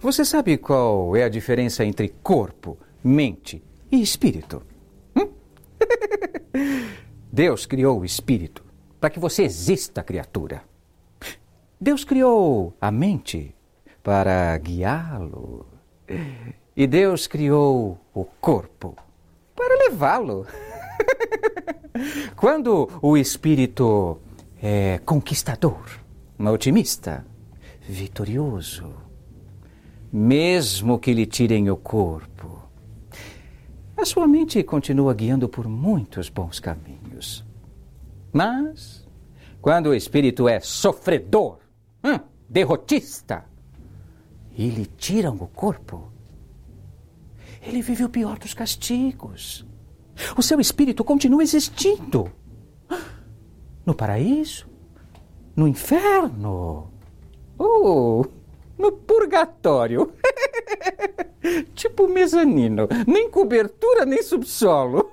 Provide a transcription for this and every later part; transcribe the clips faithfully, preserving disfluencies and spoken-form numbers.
Você sabe qual é a diferença entre corpo, mente e espírito? Hum? Deus criou o espírito para que você exista, criatura. Deus criou a mente para guiá-lo. E Deus criou o corpo para levá-lo. Quando o espírito é conquistador, otimista, vitorioso, mesmo que lhe tirem o corpo, a sua mente continua guiando por muitos bons caminhos. Mas, quando o espírito é sofredor, hum, derrotista, e lhe tiram o corpo, ele vive o pior dos castigos. O seu espírito continua existindo. No paraíso, no inferno, ou no purgatório. Tipo mezanino, nem cobertura, nem subsolo.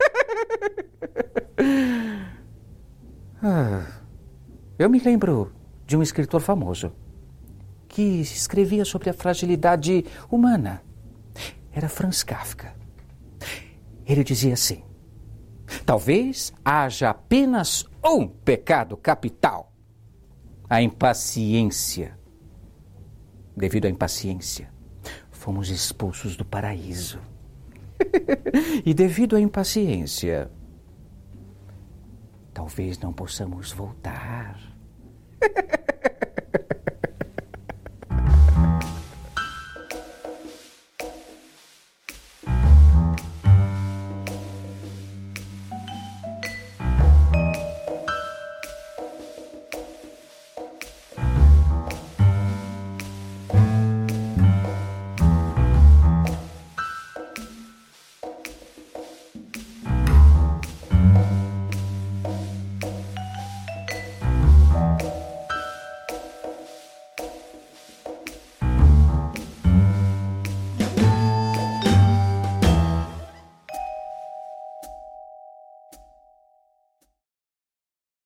Ah, eu me lembro de um escritor famoso que escrevia sobre a fragilidade humana. Era Franz Kafka. Ele dizia assim: talvez haja apenas um pecado capital, a impaciência. Devido à impaciência, fomos expulsos do paraíso. E devido à impaciência, talvez não possamos voltar.